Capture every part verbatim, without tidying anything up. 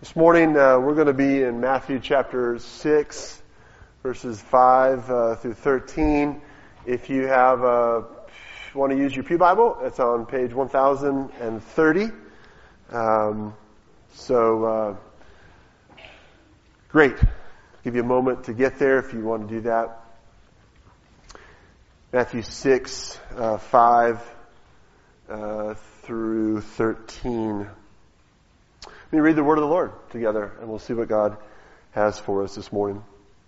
This morning uh, we're going to be in Matthew chapter six, verses five uh, through thirteen. If you have uh, want to use your Pew Bible, it's on page one thousand thirty. Um, so, uh, great. Give you a moment to get there if you want to do that. Matthew six, uh, five uh, through thirteen. Let me read the word of the Lord together, and we'll see what God has for us this morning.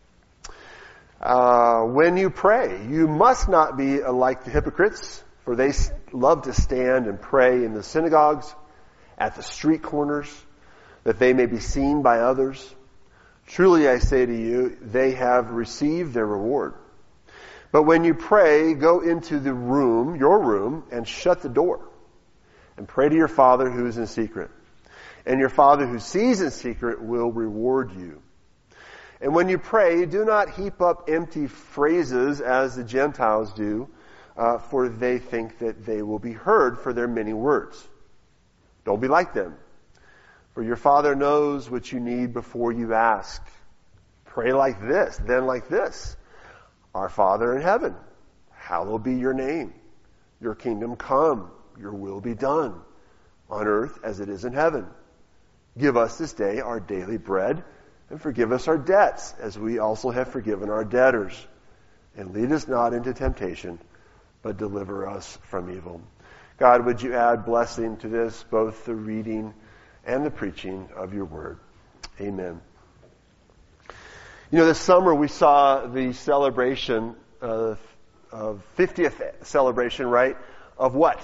Uh, when you pray, you must not be like the hypocrites, for they love to stand and pray in the synagogues, at the street corners, that they may be seen by others. Truly I say to you, they have received their reward. But when you pray, go into the room, your room, and shut the door, and pray to your Father who is in secret. And your Father who sees in secret will reward you. And when you pray, do not heap up empty phrases as the Gentiles do, uh, for they think that they will be heard for their many words. Don't be like them, for your Father knows what you need before you ask. Pray like this, then like this. Our Father in heaven, hallowed be your name. Your kingdom come, your will be done, on earth as it is in heaven. Give us this day our daily bread, and forgive us our debts, as we also have forgiven our debtors. And lead us not into temptation, but deliver us from evil. God, would you add blessing to this, both the reading and the preaching of your word. Amen. You know, this summer we saw the celebration, uh, of fiftieth celebration, right, of what?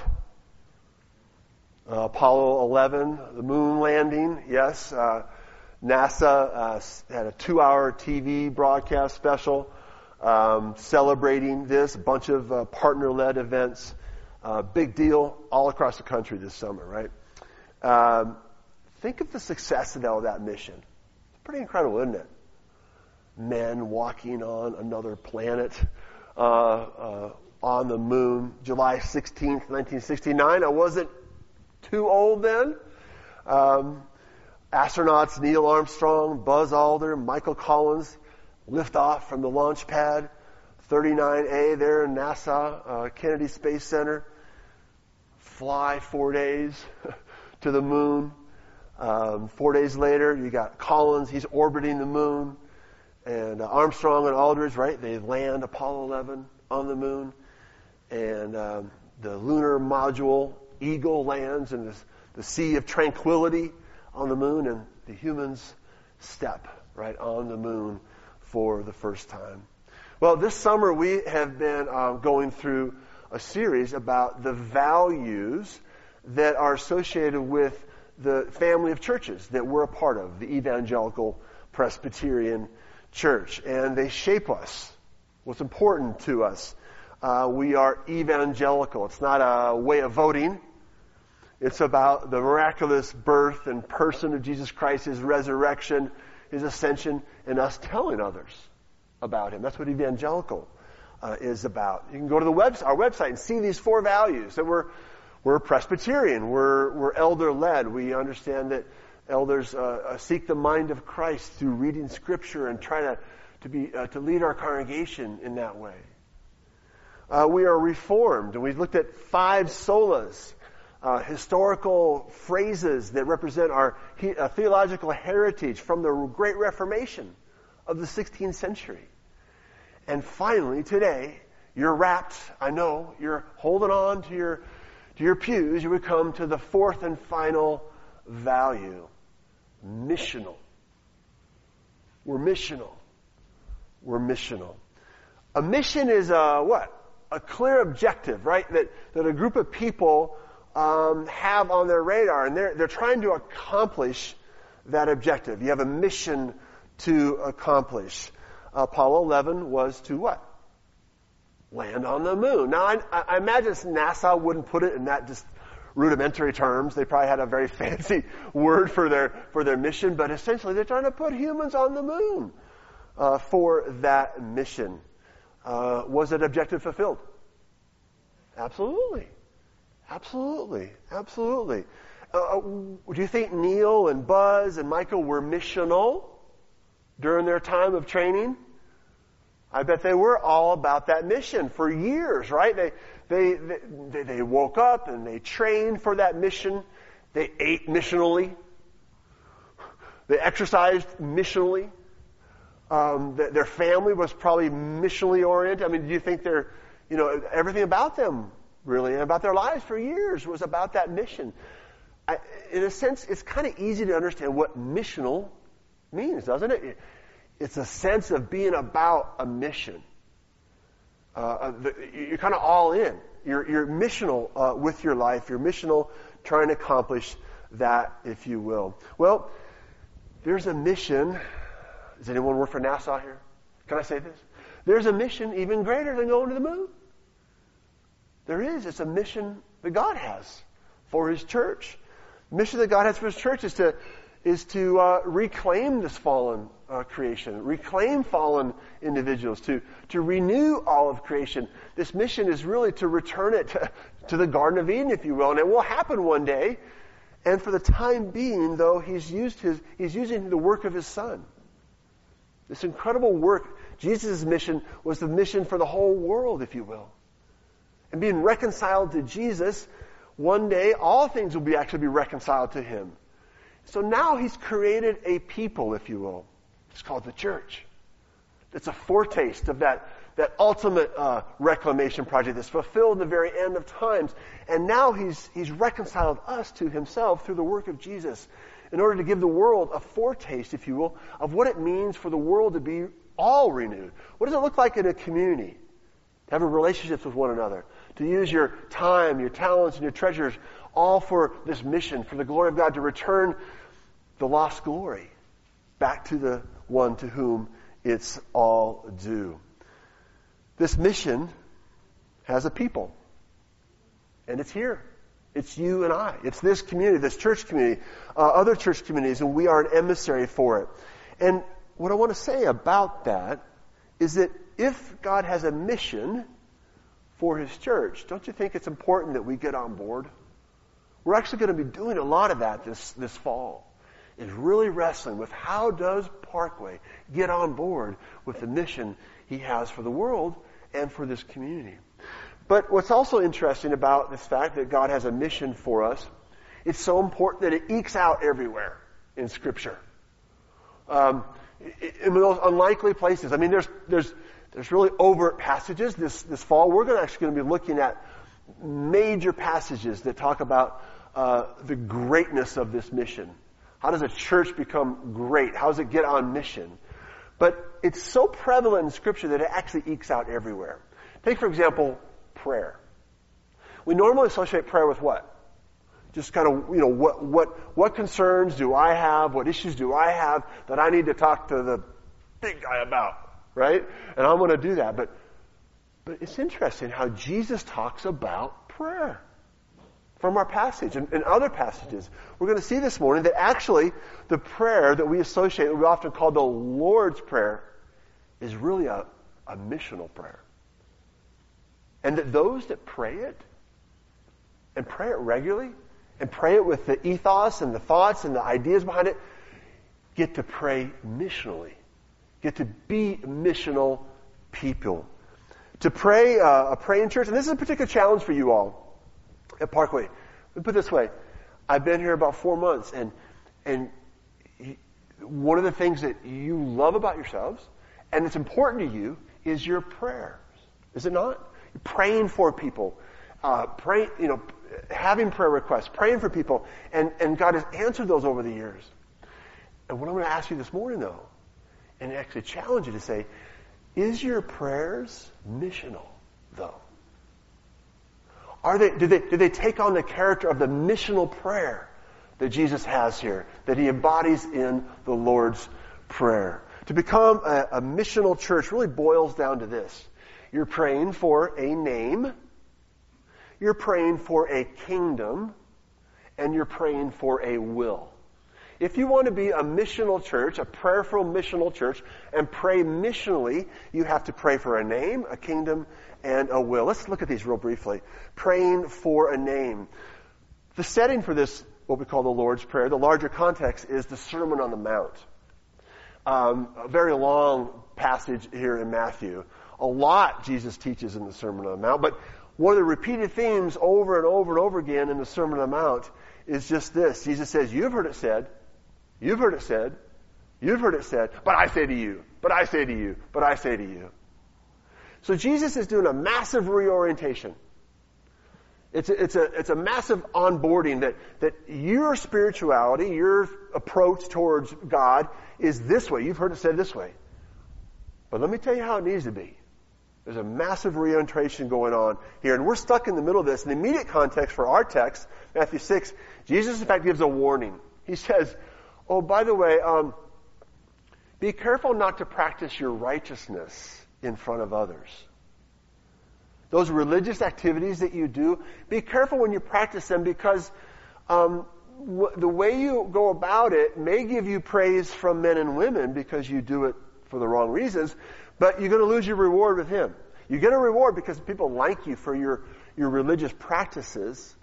Uh, Apollo eleven, the moon landing, yes. Uh, NASA uh, had a two-hour T V broadcast special um, celebrating this, a bunch of uh, partner-led events. Uh, big deal all across the country this summer, right? Um, think of the success of that, that mission. It's pretty incredible, isn't it? Men walking on another planet, uh, uh, on the moon. July sixteenth, nineteen sixty-nine. I wasn't too old then. Um, astronauts Neil Armstrong, Buzz Aldrin, Michael Collins lift off from the launch pad, thirty-nine A there in NASA, uh, Kennedy Space Center. Fly four days to the moon. Um, four days later, you got Collins, he's orbiting the moon. And uh, Armstrong and Aldridge, right, they land Apollo eleven on the moon. And um, the lunar module Eagle lands in this, the Sea of Tranquility on the moon, and the humans step right on the moon for the first time. Well, this summer we have been uh, going through a series about the values that are associated with the family of churches that we're a part of, the Evangelical Presbyterian Church. And they shape us, what's important to us. Uh, we are evangelical. It's not a way of voting. It's about the miraculous birth and person of Jesus Christ, His resurrection, His ascension, and us telling others about Him. That's what evangelical uh, is about. You can go to the website, our website, and see these four values. That we're we're Presbyterian. We're we're elder-led. We understand that elders uh, seek the mind of Christ through reading Scripture and try to to be uh, to lead our congregation in that way. Uh, we are Reformed, and we've looked at five solas. Uh, historical phrases that represent our he, uh, theological heritage from the Great Reformation of the sixteenth century. And finally, today, you're wrapped, I know, you're holding on to your to your pews, you would come to the fourth and final value, missional. We're missional. We're missional. A mission is a what? A clear objective, right? That, that a group of people Um, have on their radar, and they're, they're trying to accomplish that objective. You have a mission to accomplish. Apollo eleven was to what? Land on the moon. Now, I, I imagine NASA wouldn't put it in that just rudimentary terms. They probably had a very fancy word for their for their mission, but essentially they're trying to put humans on the moon uh, for that mission. Uh, was that objective fulfilled? Absolutely. Absolutely. Absolutely. Uh, do you think Neil and Buzz and Michael were missional during their time of training? I bet they were all about that mission for years, right? They, they, they, they woke up and they trained for that mission. They ate missionally. They exercised missionally. Um, th- their family was probably missionally oriented. I mean, do you think they're, you know, everything about them really, and about their lives for years was about that mission? I, in a sense, it's kind of easy to understand what missional means, doesn't it? It's a sense of being about a mission. Uh, the, you're kind of all in. You're, you're missional uh, with your life. You're missional trying to accomplish that, if you will. Well, there's a mission. Does anyone work for NASA here? Can I say this? There's a mission even greater than going to the moon. There is. It's a mission that God has for His church. The mission that God has for His church is to is to uh, reclaim this fallen uh, creation, reclaim fallen individuals, to to renew all of creation. This mission is really to return it to, to the Garden of Eden, if you will, and it will happen one day. And for the time being, though, He's used his He's using the work of His Son. This incredible work, Jesus' mission was the mission for the whole world, if you will. And being reconciled to Jesus, one day all things will be actually be reconciled to Him. So now He's created a people, if you will. It's called the church. It's a foretaste of that, that ultimate uh, reclamation project that's fulfilled in the very end of times. And now He's He's reconciled us to Himself through the work of Jesus in order to give the world a foretaste, if you will, of what it means for the world to be all renewed. What does it look like in a community? To have relationships with one another. To use your time, your talents, and your treasures all for this mission, for the glory of God, to return the lost glory back to the one to whom it's all due. This mission has a people. And it's here. It's you and I. It's this community, this church community, uh, other church communities, and we are an emissary for it. And what I want to say about that is that if God has a mission for His church, don't you think it's important that we get on board? We're actually going to be doing a lot of that this, this fall, is really wrestling with how does Parkway get on board with the mission He has for the world and for this community. But what's also interesting about this fact that God has a mission for us, it's so important that it ekes out everywhere in Scripture. Um, in the most unlikely places. I mean, there's there's there's really overt passages this this fall. We're going to actually going to be looking at major passages that talk about uh, the greatness of this mission. How does a church become great? How does it get on mission? But it's so prevalent in Scripture that it actually ekes out everywhere. Take, for example, prayer. We normally associate prayer with what? Just kind of, you know, what what what concerns do I have? What issues do I have that I need to talk to the big guy about, right? And I'm going to do that. But but it's interesting how Jesus talks about prayer from our passage and, and other passages. We're going to see this morning that actually the prayer that we associate, that we often call the Lord's Prayer, is really a, a missional prayer. And that those that pray it, and pray it regularly, and pray it with the ethos and the thoughts and the ideas behind it, get to pray missionally. Get to be missional people. To pray uh, a praying church, and this is a particular challenge for you all at Parkway. Let me put it this way. I've been here about four months, and and one of the things that you love about yourselves, and it's important to you, is your prayers. Is it not? You're praying for people. Uh, pray, you know, having prayer requests, praying for people, and, and God has answered those over the years. And what I'm going to ask you this morning, though, and actually challenge you to say, is your prayers missional, though? Are they? Do they? Do they take on the character of the missional prayer that Jesus has here, that He embodies in the Lord's Prayer? To become a, a missional church really boils down to this: you're praying for a name. You're praying for a kingdom, and you're praying for a will. If you want to be a missional church, a prayerful missional church, and pray missionally, you have to pray for a name, a kingdom, and a will. Let's look at these real briefly. Praying for a name. The setting for this what we call the Lord's Prayer. The larger context is the Sermon on the Mount. Um, a very long passage here in Matthew. A lot Jesus teaches in the Sermon on the Mount, but one of the repeated themes over and over and over again in the Sermon on the Mount is just this. Jesus says, you've heard it said, you've heard it said, you've heard it said, but I say to you, but I say to you, but I say to you. So Jesus is doing a massive reorientation. It's a, it's a, it's a massive onboarding that, that your spirituality, your approach towards God is this way. You've heard it said this way. But let me tell you how it needs to be. There's a massive reorientation going on here, and we're stuck in the middle of this. In the immediate context for our text, Matthew six, Jesus in fact gives a warning. He says, oh, by the way, um, be careful not to practice your righteousness in front of others. Those religious activities that you do, be careful when you practice them because um, w- the way you go about it may give you praise from men and women because you do it for the wrong reasons, but you're going to lose your reward with Him. You get a reward because people like you for your, your religious practices,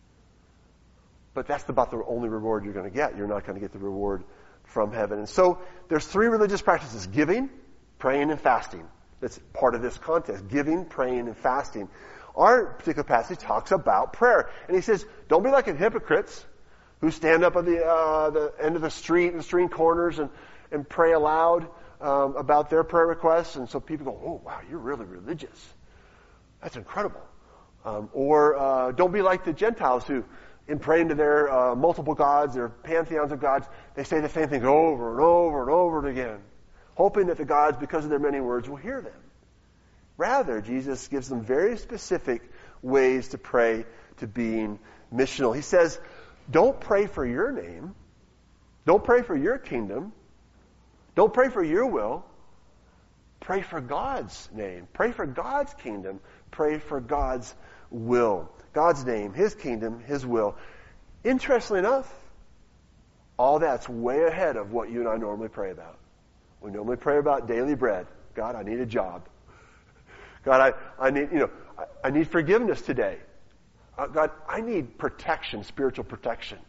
but that's about the only reward you're going to get. You're not going to get the reward from heaven. And so there's three religious practices: giving, praying, and fasting. That's part of this context. Giving, praying, and fasting. Our particular passage talks about prayer. And he says, don't be like the hypocrites who stand up at the, uh, the end of the street and the street corners and, and pray aloud um, about their prayer requests. And so people go, oh, wow, you're really religious. That's incredible. Um, or uh, don't be like the Gentiles who, in praying to their uh, multiple gods, their pantheons of gods, they say the same things over and over and over again, hoping that the gods, because of their many words, will hear them. Rather, Jesus gives them very specific ways to pray to being missional. He says, don't pray for your name. Don't pray for your kingdom. Don't pray for your will. Pray for God's name. Pray for God's kingdom. Pray for God's will. God's name, His kingdom, His will. Interestingly enough, all that's way ahead of what you and I normally pray about. We normally pray about daily bread. God, I need a job. God, I, I need, you know, I, I need forgiveness today. Uh, God, I need protection, spiritual protection.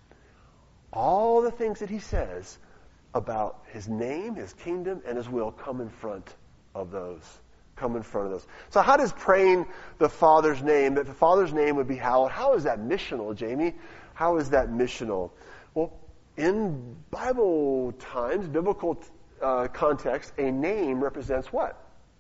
All the things that He says about His name, His kingdom, and His will come in front of those. Come in front of those. So how does praying the Father's name, that the Father's name would be hallowed, how is that missional, Jamie? How is that missional? Well, in Bible times, biblical uh, context, a name represents what?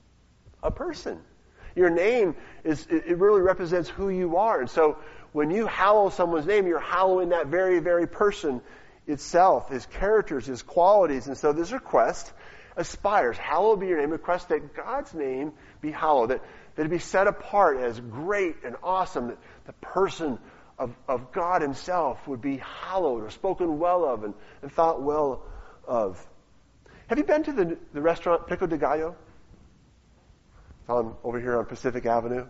A person. Your name is, it really represents who you are. And so when you hallow someone's name, you're hallowing that very, very person itself, his characters, his qualities. And so this request aspires, hallowed be your name, request that God's name be hallowed, that, that it be set apart as great and awesome, that the person of, of God Himself would be hallowed or spoken well of and, and thought well of. Have you been to the, the restaurant Pico de Gallo? It's on, over here on Pacific Avenue.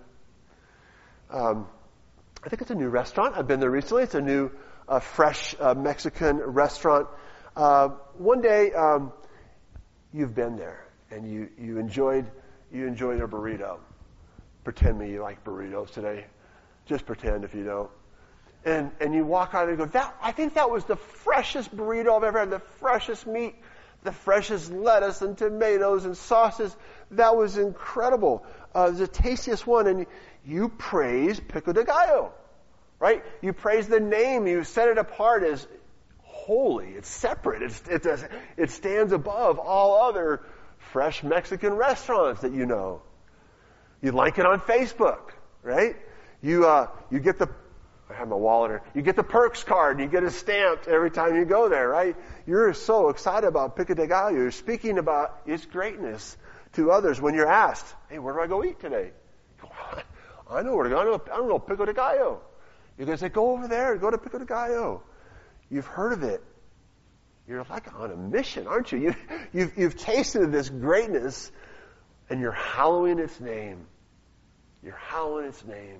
Um, I think it's a new restaurant. I've been there recently. It's a new, uh, fresh uh, Mexican restaurant. Uh, one day, um, you've been there and you, you enjoyed you enjoyed a burrito. Pretend me you like burritos today. Just pretend if you don't. And and you walk out and you go, that I think that was the freshest burrito I've ever had, the freshest meat, the freshest lettuce and tomatoes and sauces. That was incredible. Uh, it was the tastiest one. And you praise Pico de Gallo, right? You praise the name. You set it apart as holy. It's separate. It's, it's a, it stands above all other fresh Mexican restaurants that you know. You like it on Facebook, right? You uh, you get the I have my wallet here. You get the perks card and you get it stamped every time you go there, right? You're so excited about Pico de Gallo. You're speaking about its greatness to others when you're asked, hey, where do I go eat today? You go, I know where to go. I don't know, I don't know Pico de Gallo. You're going to say, go over there. Go to Pico de Gallo. You've heard of it. You're like on a mission, aren't you? you you've, you've tasted this greatness and you're hallowing its name. You're hallowing its name.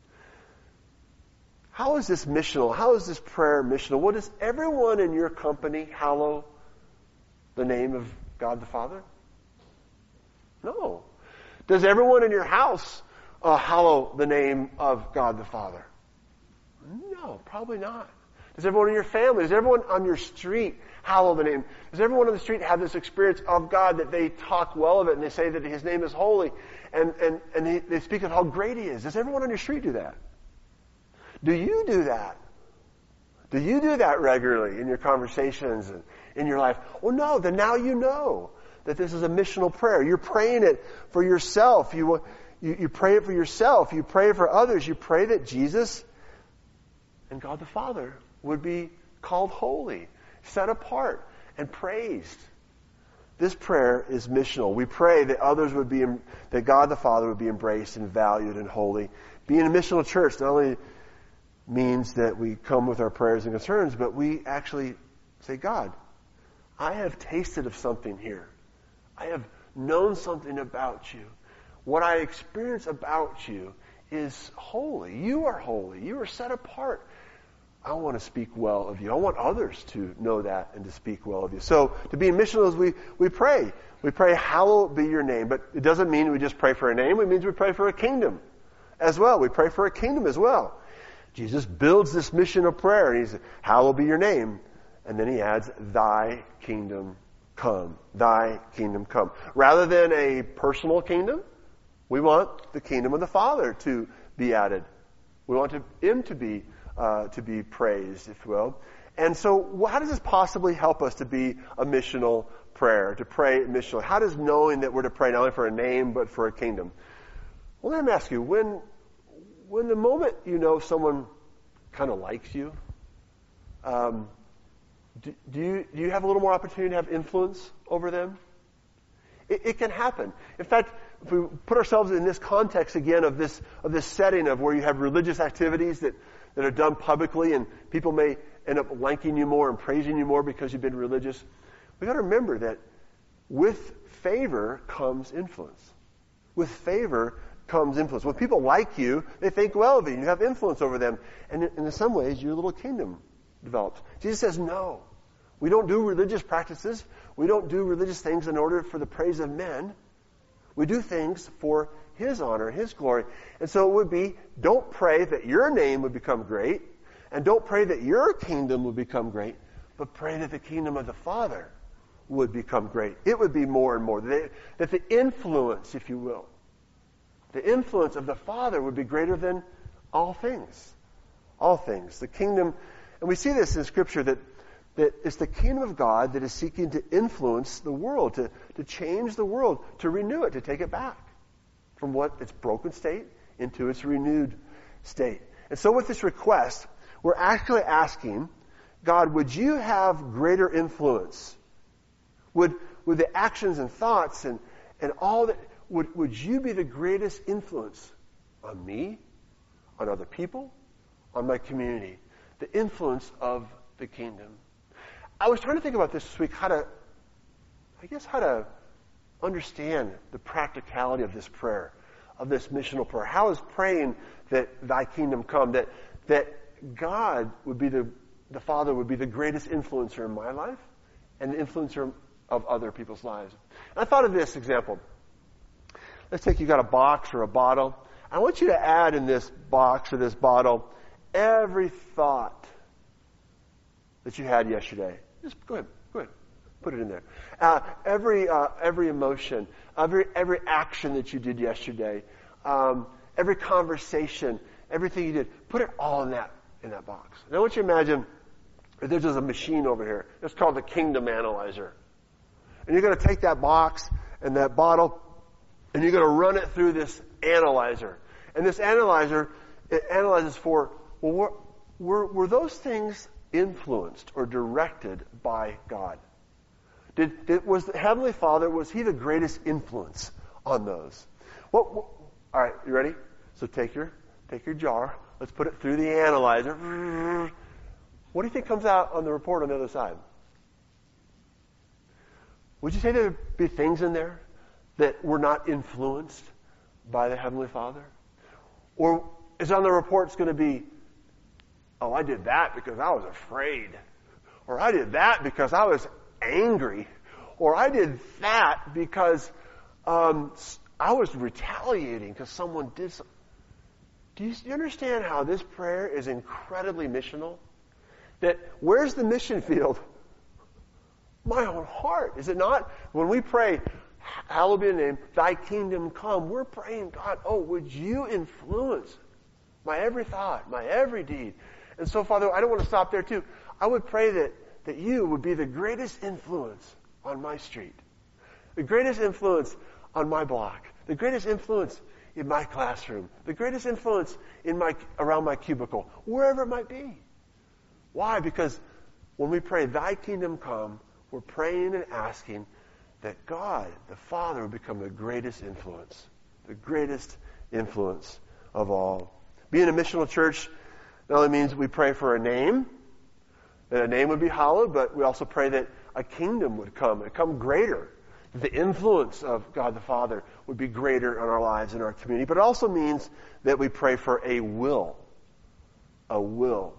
How is this missional? How is this prayer missional? What does everyone in your company hallow the name of God the Father? No. Does everyone in your house uh, hallow the name of God the Father? No, probably not. Does everyone in your family, does everyone on your street hallow the name? Does everyone on the street have this experience of God that they talk well of it and they say that His name is holy and, and, and they, they speak of how great He is? Does everyone on your street do that? Do you do that? Do you do that regularly in your conversations and in your life? Well, no, then now you know that this is a missional prayer. You're praying it for yourself. You, you, you pray it for yourself. You pray it for others. You pray that Jesus and God the Father would be called holy, set apart, and praised. This prayer is missional. We pray that others would be, that God the Father would be embraced and valued and holy. Being a missional church not only means that we come with our prayers and concerns, but we actually say, God, I have tasted of something here. I have known something about you. What I experience about you is holy. You are holy. You are set apart. I want to speak well of you. I want others to know that and to speak well of you. So to be missional is we, we pray. We pray, hallowed be your name. But it doesn't mean we just pray for a name. It means we pray for a kingdom as well. We pray for a kingdom as well. Jesus builds this mission of prayer, and he's, hallowed be your name. And then he adds, thy kingdom come. Thy kingdom come. Rather than a personal kingdom, we want the kingdom of the Father to be added. We want to, him to be, uh, to be praised, if you will. And so how does this possibly help us to be a missional prayer, to pray missionally? How does knowing that we're to pray not only for a name, but for a kingdom? Well, let me ask you, when When the moment you know someone kind of likes you, um, do, do you do you have a little more opportunity to have influence over them? It, it can happen. In fact, if we put ourselves in this context again of this of this setting of where you have religious activities that, that are done publicly, and people may end up liking you more and praising you more because you've been religious, we've got to remember that with favor comes influence. With favor comes influence. When people like you, they think well of you. You have influence over them. And in, in some ways, your little kingdom develops. Jesus says, no. We don't do religious practices. We don't do religious things in order for the praise of men. We do things for His honor, His glory. And so it would be, don't pray that your name would become great, and don't pray that your kingdom would become great, but pray that the kingdom of the Father would become great. It would be more and more. That, that the influence, if you will, the influence of the Father would be greater than all things. All things. The kingdom, and we see this in Scripture, that, that it's the kingdom of God that is seeking to influence the world, to, to change the world, to renew it, to take it back from what its broken state into its renewed state. And so with this request, we're actually asking, God, would you have greater influence? Would, would the actions and thoughts and, and all that, Would, would you be the greatest influence on me, on other people, on my community? The influence of the kingdom. I was trying to think about this this week, how to, I guess how to understand the practicality of this prayer, of this missional prayer. How is praying that thy kingdom come, that, that God would be the, the Father would be the greatest influencer in my life and the influencer of other people's lives. And I thought of this example. Let's take, you got a box or a bottle. I want you to add in this box or this bottle every thought that you had yesterday. Just go ahead, go ahead, put it in there. Uh, every uh, every emotion, every every action that you did yesterday, um, every conversation, everything you did, put it all in that in that box. And I want you to imagine that there's just a machine over here. It's called the Kingdom Analyzer, and you're going to take that box and that bottle, and you're going to run it through this analyzer. And this analyzer, it analyzes for, well, were, were, were those things influenced or directed by God? Did, did was the Heavenly Father, was He the greatest influence on those? What, what, all right, you ready? So take your, take your jar. Let's put it through the analyzer. What do you think comes out on the report on the other side? Would you say there would be things in there that were not influenced by the Heavenly Father? Or is on the report it's going to be, oh, I did that because I was afraid. Or I did that because I was angry. Or I did that because um, I was retaliating because someone did something. Do you, do you understand how this prayer is incredibly missional? That where's the mission field? My own heart, is it not? When we pray, hallowed be thy name, thy kingdom come, we're praying, God, oh, would you influence my every thought, my every deed? And so, Father, I don't want to stop there too. I would pray that, that you would be the greatest influence on my street, the greatest influence on my block, the greatest influence in my classroom, the greatest influence in my around my cubicle, wherever it might be. Why? Because when we pray, thy kingdom come, we're praying and asking that God, the Father, would become the greatest influence, the greatest influence of all. Being a missional church not only means we pray for a name, that a name would be hallowed, but we also pray that a kingdom would come, and come greater. The influence of God the Father would be greater in our lives and our community. But it also means that we pray for a will. A will.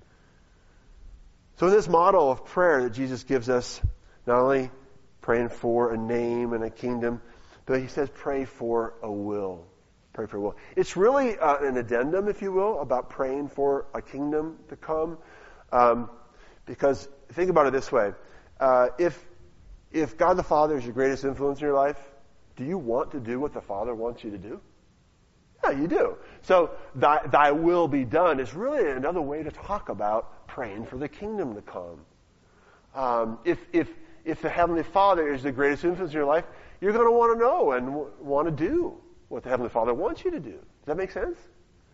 So in this model of prayer that Jesus gives us, not only praying for a name and a kingdom, but he says pray for a will. Pray for a will. It's really uh, an addendum, if you will, about praying for a kingdom to come. Um, because think about it this way. Uh, if if God the Father is your greatest influence in your life, do you want to do what the Father wants you to do? Yeah, you do. So thy, thy will be done is really another way to talk about praying for the kingdom to come. Um, if if if the Heavenly Father is the greatest influence in your life, you're going to want to know and w- want to do what the Heavenly Father wants you to do. Does that make sense?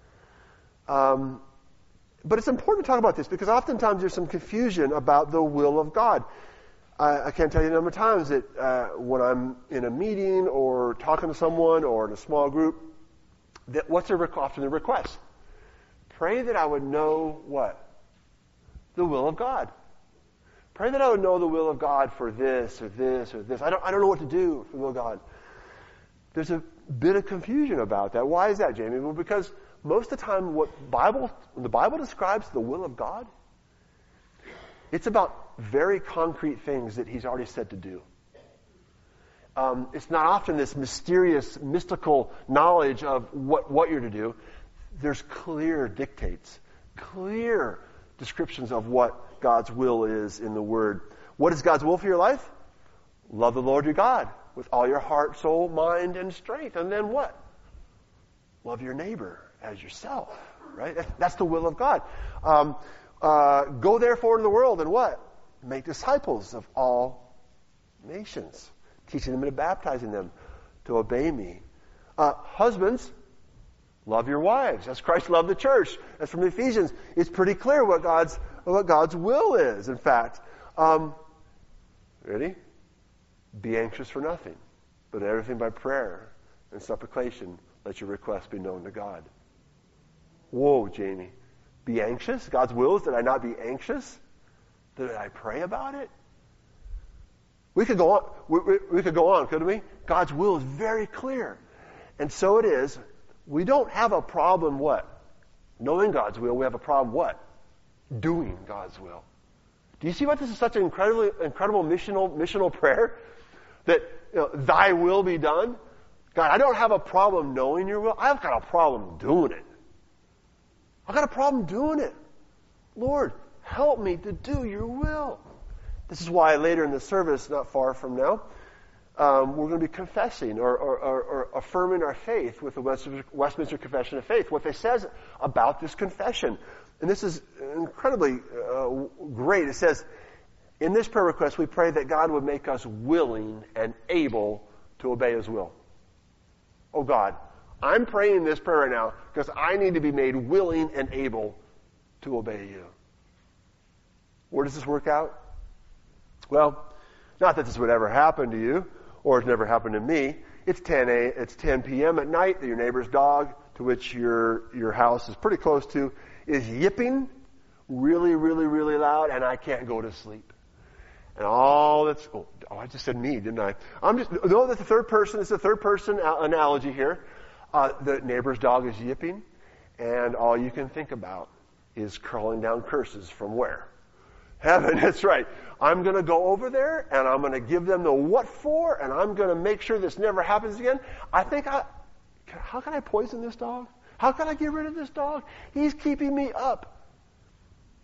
Um, but it's important to talk about this because oftentimes there's some confusion about the will of God. I, I can't tell you the number of times that uh, when I'm in a meeting or talking to someone or in a small group, that what's their, often the request? Pray that I would know what? The will of God. Pray that I would know the will of God for this or this or this. I don't, I don't know what to do for the will of God. There's a bit of confusion about that. Why is that, Jamie? Well, because most of the time what Bible, when the Bible describes the will of God, it's about very concrete things that he's already said to do. Um, it's not often this mysterious, mystical knowledge of what, what you're to do. There's clear dictates, clear descriptions of what God's will is in the Word. What is God's will for your life? Love the Lord your God with all your heart, soul, mind, and strength. And then what? Love your neighbor as yourself, right? That's the will of God. Um, uh, go therefore into the world and what? Make disciples of all nations, teaching them and baptizing them to obey me. Uh, husbands, love your wives as Christ loved the church. That's from Ephesians. It's pretty clear what God's what God's will is. In fact, um, ready? Be anxious for nothing, but everything by prayer and supplication, let your requests be known to God. Whoa, Jamie. Be anxious? God's will is that I not be anxious? That I pray about it? We could go on. We, we, we could go on, couldn't we? God's will is very clear. And so it is. We don't have a problem what? Knowing God's will. We have a problem what? Doing God's will. Do you see why this is such an incredibly, incredible missional, missional prayer? That, you know, thy will be done? God, I don't have a problem knowing your will. I've got a problem doing it. I've got a problem doing it. Lord, help me to do your will. This is why later in the service, not far from now, um, we're going to be confessing or, or, or, or affirming our faith with the Westminster, Westminster Confession of Faith, what they says about this confession. And this is incredibly uh, great. It says, in this prayer request, we pray that God would make us willing and able to obey his will. Oh God, I'm praying this prayer right now because I need to be made willing and able to obey you. Where does this work out? Well, not that this would ever happen to you, or it's never happened to me. It's ten a. It's ten p.m. at night. Your neighbor's dog, to which your your house is pretty close to, is yipping really, really, really loud, and I can't go to sleep. And all that's oh, oh I just said me, didn't I? I'm just no. That's the third person. It's the third person analogy here. Uh, the neighbor's dog is yipping, and all you can think about is crawling down curses from where? Heaven. That's right. I'm going to go over there, and I'm going to give them the what for, and I'm going to make sure this never happens again. I think I, how can I poison this dog? How can I get rid of this dog? He's keeping me up.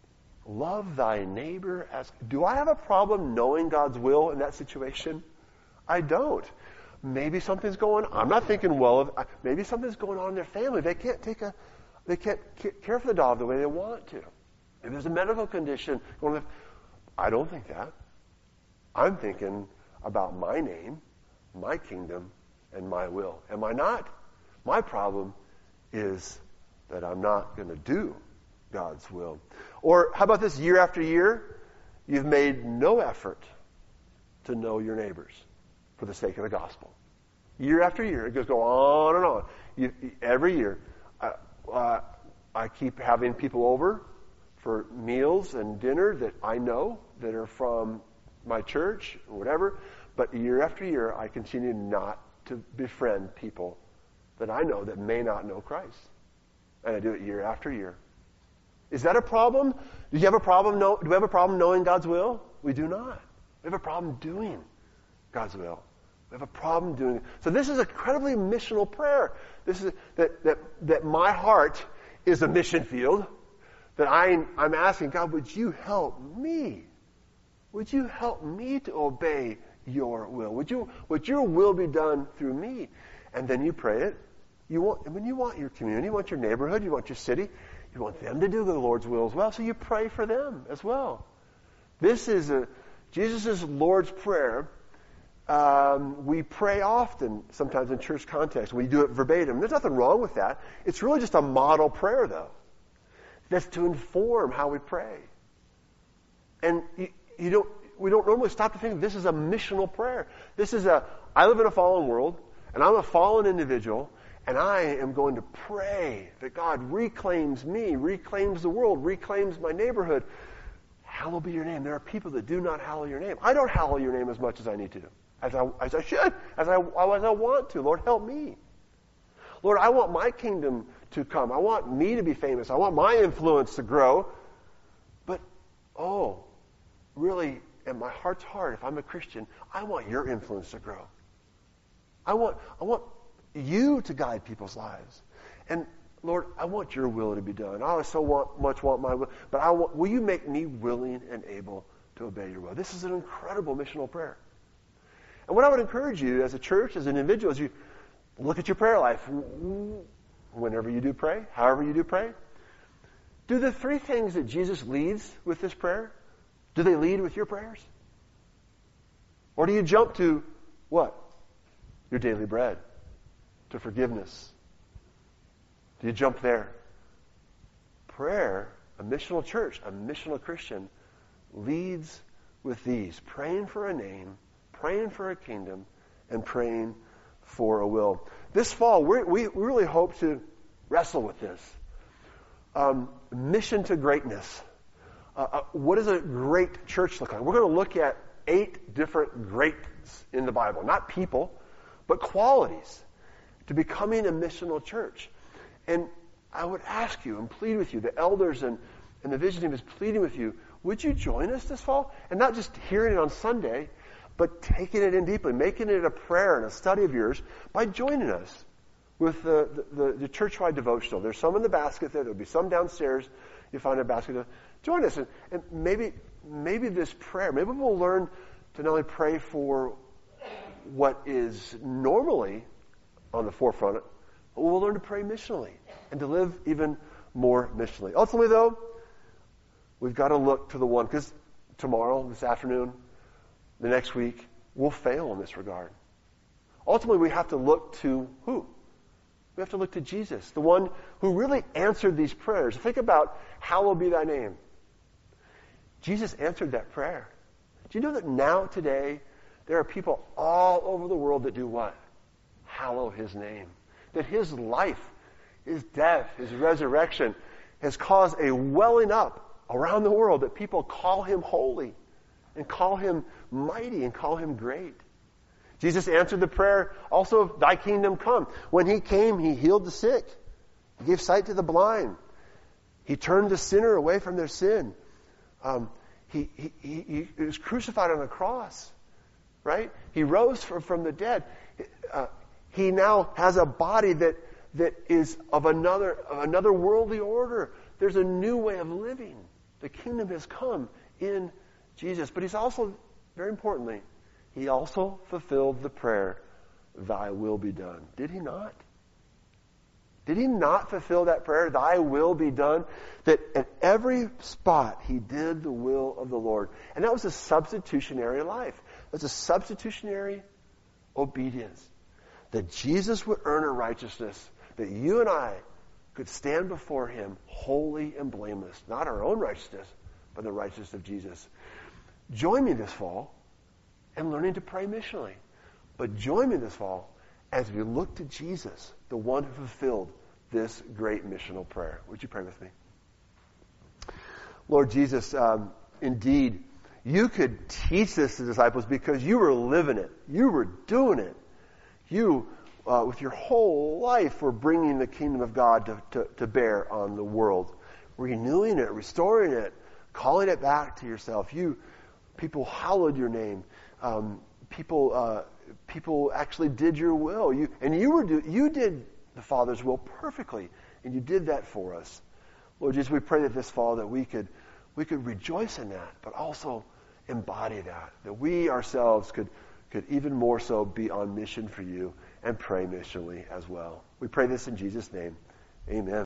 Love thy neighbor as... Do I have a problem knowing God's will in that situation? I don't. Maybe something's going on. I'm not thinking well of... Maybe something's going on in their family. They can't take a... They can't care for the dog the way they want to. If there's a medical condition going on, I don't think that. I'm thinking about my name, my kingdom, and my will. Am I not? My problem is that I'm not going to do God's will. Or how about this? Year after year, you've made no effort to know your neighbors for the sake of the gospel. Year after year, it goes go on and on. You, every year, I, uh, I keep having people over for meals and dinner that I know that are from my church or whatever. But year after year, I continue not to befriend people that I know that may not know Christ. And I do it year after year. Is that a problem? Do you have a problem? Know, do we have a problem knowing God's will? We do not. We have a problem doing God's will. We have a problem doing it. So this is an incredibly missional prayer. This is that that that my heart is a mission field. That I I'm asking God, would you help me? Would you help me to obey your will? Would you would your will be done through me? And then you pray it. You want when you want your community, you want your neighborhood, you want your city, you want them to do the Lord's will as well. So you pray for them as well. This is a Jesus' Lord's Prayer. Um, we pray often, sometimes in church context. We do it verbatim. There's nothing wrong with that. It's really just a model prayer, though. That's to inform how we pray. And you, you don't. We don't normally stop to think this is a missional prayer. This is a. I live in a fallen world, and I'm a fallen individual, and I am going to pray that God reclaims me, reclaims the world, reclaims my neighborhood. Hallowed be your name. There are people that do not hallow your name. I don't hallow your name as much as I need to, as I, as I should, as I, as I want to. Lord, help me. Lord, I want my kingdom to come. I want me to be famous. I want my influence to grow. But, oh, really, in my heart's heart, if I'm a Christian, I want your influence to grow. I want, I want you to guide people's lives. And Lord, I want your will to be done. I so want, much want my will. But I want, will you make me willing and able to obey your will? This is an incredible missional prayer. And what I would encourage you as a church, as an individual, as you look at your prayer life, whenever you do pray, however you do pray, do the three things that Jesus leads with this prayer, do they lead with your prayers? Or do you jump to what? Your daily bread, to forgiveness. Do you jump there? Prayer, a missional church, a missional Christian, leads with these. Praying for a name, praying for a kingdom, and praying for a will. This fall, we're, we really hope to wrestle with this. Um, mission to greatness. Uh, uh, what does a great church look like? We're going to look at eight different greats in the Bible. Not people, but qualities to becoming a missional church. And I would ask you and plead with you, the elders and, and the vision team is pleading with you, would you join us this fall? And not just hearing it on Sunday, but taking it in deeply, making it a prayer and a study of yours by joining us with the, the, the, the church-wide devotional. There's some in the basket there. There'll be some downstairs. You'll find a basket. Join us. And, and maybe, maybe this prayer, maybe we'll learn to not only pray for what is normally on the forefront, but we'll learn to pray missionally and to live even more missionally. Ultimately, though, we've got to look to the one, because tomorrow, this afternoon, the next week, we'll fail in this regard. Ultimately, we have to look to who? We have to look to Jesus, the one who really answered these prayers. Think about, hallowed be thy name. Jesus answered that prayer. Do you know that now, today, there are people all over the world that do what? Hallow his name. That his life, his death, his resurrection has caused a welling up around the world that people call him holy and call him mighty and call him great. Jesus answered the prayer also of thy kingdom come. When he came, he healed the sick. He gave sight to the blind. He turned the sinner away from their sin. Um, he, he, he, he was crucified on a cross, right? He rose from, from the dead. Uh, He now has a body that, that is of another, of another worldly order. There's a new way of living The kingdom has come in Jesus. But he's also, very importantly, he also fulfilled the prayer, thy will be done. Did he not? Did he not fulfill that prayer, thy will be done? That at every spot he did the will of the Lord. And that was a substitutionary life. It was a substitutionary obedience. That Jesus would earn a righteousness that you and I could stand before him holy and blameless. Not our own righteousness, but the righteousness of Jesus. Join me this fall in learning to pray missionally. But join me this fall as we look to Jesus, the one who fulfilled this great missional prayer. Would you pray with me? Lord Jesus, um, indeed, you could teach this to disciples because you were living it. You were doing it. You, uh, with your whole life, were bringing the kingdom of God to, to, to bear on the world. Renewing it, restoring it, calling it back to yourself. You, people hallowed your name. Um, people, uh, people actually did your will. You, and you were, do, you did the Father's will perfectly, and you did that for us. Lord Jesus, we pray that this fall that we could, we could rejoice in that, but also embody that, that we ourselves could, could even more so be on mission for you and pray missionally as well. We pray this in Jesus' name. Amen.